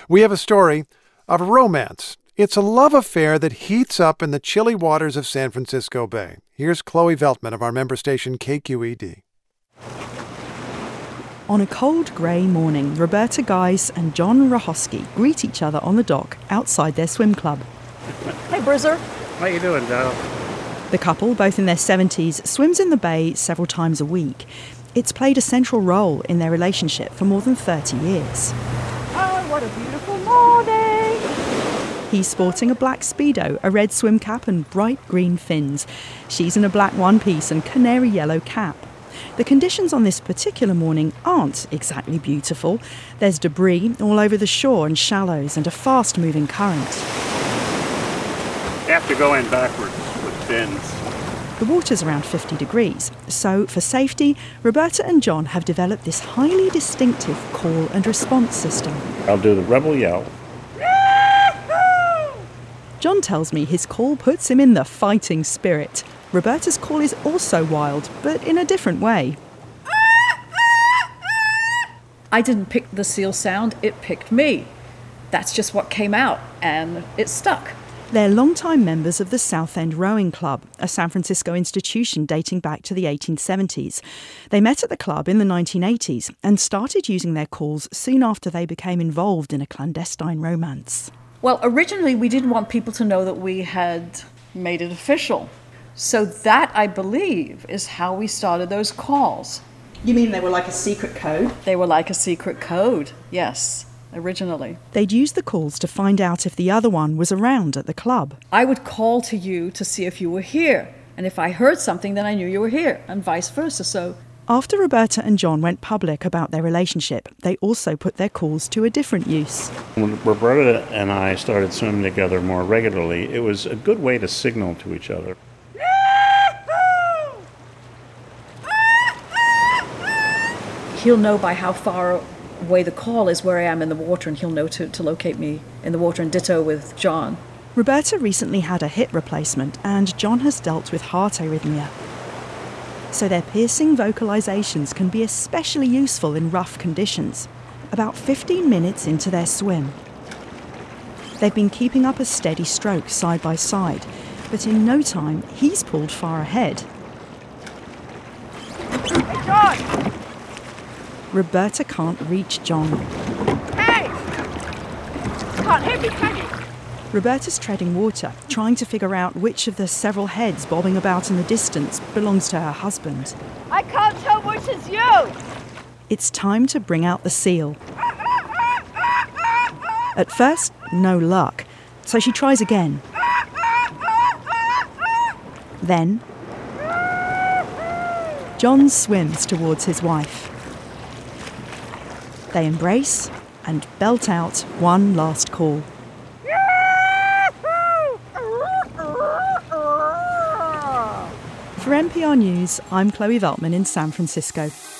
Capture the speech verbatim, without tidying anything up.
We have a story of romance. It's a love affair that heats up in the chilly waters of San Francisco Bay. Here's Chloe Veltman of our member station K Q E D. On a cold grey morning, Roberta Geis and John Rohoski greet each other on the dock outside their swim club. Hey, Brizzer. How you doing, Dale? The couple, both in their seventies, swims in the bay several times a week. It's played a central role in their relationship for more than thirty years. Oh, what a beautiful morning! He's sporting a black Speedo, a red swim cap and bright green fins. She's in a black one-piece and canary yellow cap. The conditions on this particular morning aren't exactly beautiful. There's debris all over the shore and shallows and a fast-moving current. After going backwards with fins. The water's around fifty degrees, so for safety, Roberta and John have developed this highly distinctive call and response system. I'll do the rebel yell. John tells me his call puts him in the fighting spirit. Roberta's call is also wild, but in a different way. I didn't pick the seal sound, it picked me. That's just what came out, and it stuck. They're longtime members of the South End Rowing Club, a San Francisco institution dating back to the eighteen seventies. They met at the club in the nineteen eighties and started using their calls soon after they became involved in a clandestine romance. Well, originally we didn't want people to know that we had made it official. So that, I believe, is how we started those calls. You mean they were like a secret code? They were like a secret code, yes, originally. They'd use the calls to find out if the other one was around at the club. I would call to you to see if you were here. And if I heard something, then I knew you were here, and vice versa. So after Roberta and John went public about their relationship, they also put their calls to a different use. When Roberta and I started swimming together more regularly, it was a good way to signal to each other. He'll know by how far away the call is where I am in the water, and he'll know to, to locate me in the water, and ditto with John. Roberta recently had a hip replacement, and John has dealt with heart arrhythmia. So their piercing vocalizations can be especially useful in rough conditions. About fifteen minutes into their swim, they've been keeping up a steady stroke side by side, but in no time he's pulled far ahead. Hey, John! Roberta can't reach John. Hey! Can't hear me, can you? Roberta's treading water, trying to figure out which of the several heads bobbing about in the distance belongs to her husband. I can't tell which is you! It's time to bring out the seal. At first, no luck, so she tries again. Then, John swims towards his wife. They embrace and belt out one last call. For N P R News, I'm Chloe Veltman in San Francisco.